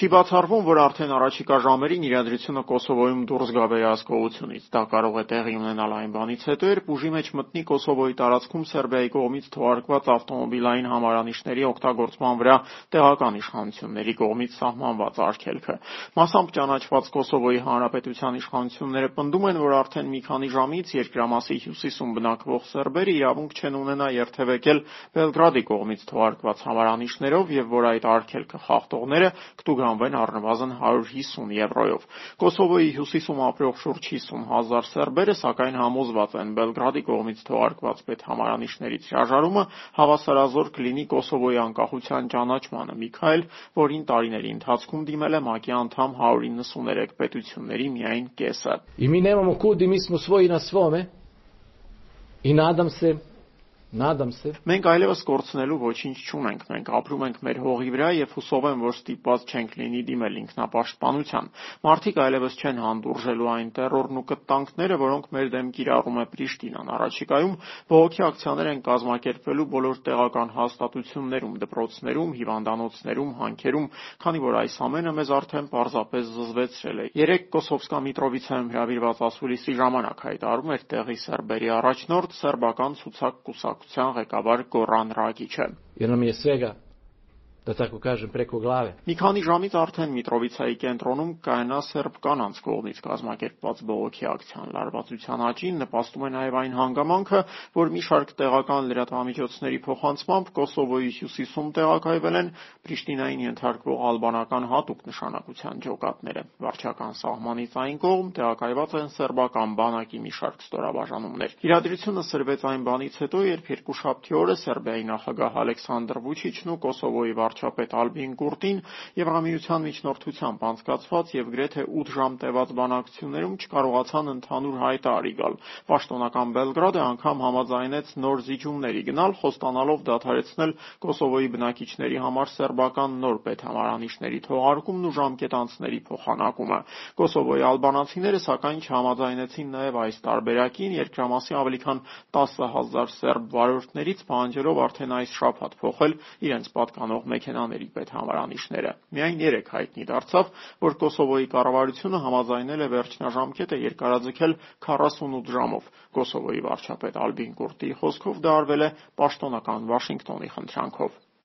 Չի բացառվում, որ արդեն առաջիկա ժամերին իրադրությունը Կոսովոյում դուրս գա վերահսկողությունից։ Դա կարող է տեղի ունենալ այն բանից հետո, երբ ուժի մեջ մտնի Կոսովոյի տարածքում Սերբիայի կողմից թողարկված ավտոմոբիլային համարանիշների օգտագործման վրա տեղական իշխանությունների կողմից սահմանված արգելքը։ Մասամբ ճանաչված Կոսովոյի Հանրապետության իշխանությունները պնդում են, որ արդեն մի քանի ժամից երկրամասի հյուսիսում բնակվող սերբերը իրավունք չեն ունենա երթևեկել Բելգրադի կողմից թողարկված համարանիշներով եւ որ այդ արգելքը խախտողները կտուգանվեն առնվազն 150 եվրոյով։ Կոսովոյի հյուսիսում ապրող շուրջ 50,000 սերբերը սակայն համոզված են Բելգրադի կողմից թողարկված պետհամարանիշներից հրաժարումը հավասարազոր կլինի Կոսովոյի անկախության ճանաչմանը։ Միքայել, որին տարիների ընթացքում դիմել է ՄԱԿ-ի անդամ 193 պետությունների միայն կեսը։ И мы немamo куди, мы smo svoji na svome. И Надам се. Մենք այլևս կորցնելու ոչինչ չունենք, մենք ապրում ենք մեր հողի վրա եւ հուսով եմ, որ ստիպված չենք լինի դիմել ինքնապաշտպանության։ Մարդիկ այլևս չեն հանդուրժելու այն տերորն ու կտանքները, որոնք մեր դեմ կիրառում է Պրիշտինան։ Առաջիկայում բողոքի ակցիաներ են կազմակերպվելու բոլոր տեղական հաստատություններում, դպրոցներում, հիվանդանոցներում, հանքերում, քանի որ այս ամենը մեզ արդեն պարզապես զզվեցրել է։ Երեք Կոսովսկա Միտրովիցայում հրավիրված ասուլիսի ժամանակ հայտարարում էր տեղի սերբերի առաջնորդ սերբական ցուցակ կուսակցության ղեկավար Գորան Ռագիչը։ Jer nam je svega, da tako kažem, preko glave. Մի քանի ժամից արդեն Միտրովիցայի կենտրոնում կայանա սերբ կանանց կողմից կազմակերպված բողոքի ակցիան։ Լարվածության աճին նպաստում է նաև այն հանգամանքը, որ մի շարք տեղական լրատվամիջոցների փոխանցմամբ Կոսովոյի հյուսիսում տեղակայվել են Պրիշտինային ենթարկվող ալբանական հատուկ նշանակության ջոկատները։ Վարչական սահմանից այն կողմ տեղակայված են սերբական բանակի մի շարք ստորաբաժանումներ։ Իրադրությունը սրվեց այն բանից հետո, երբ երկուշաբթի օրը Սերբիայի նախագահ Ալեքսանդր Վուչիչն ու Կոսովոյի վարչապետ Ալբին Կուրտին Եվրամիության միջնորդությամբ անցկացված եւ գրեթե 8 ժամ տևած բանակցություններում չկարողացան ընդհանուր հայտարարի գալ։ Պաշտոնական Բելգրադը անգամ համաձայնեց նոր զիջումների գնալ, խոստանալով դադարեցնել Կոսովոյի բնակիչների համար սերբական նոր պետհամարանիշների թողարկումն ու ժամկետանցների փոխանակումը։ Կոսովոյի ալբանացիները սակայն չհամաձայնեցին նաև այս տարբերակին, երկրամասի ավելի քան 10,000 սերբ վարորդներից պահանջելով արդեն այս շաբաթ փոխել իրենց պատկանող մեքենաների պետհամարանիշները։ Միայն 3 հայտնի դարձավ, որ Կոսովոյի կառավարությունը համաձայնել է վերջնաժամկետը երկարաձգել 48 ժամով։ Կոսովոյի վարչապետ Ալբին Կուրտիի խոսքով դա արվել է պաշտոնական Վաշինգտոնի խնդրանքով։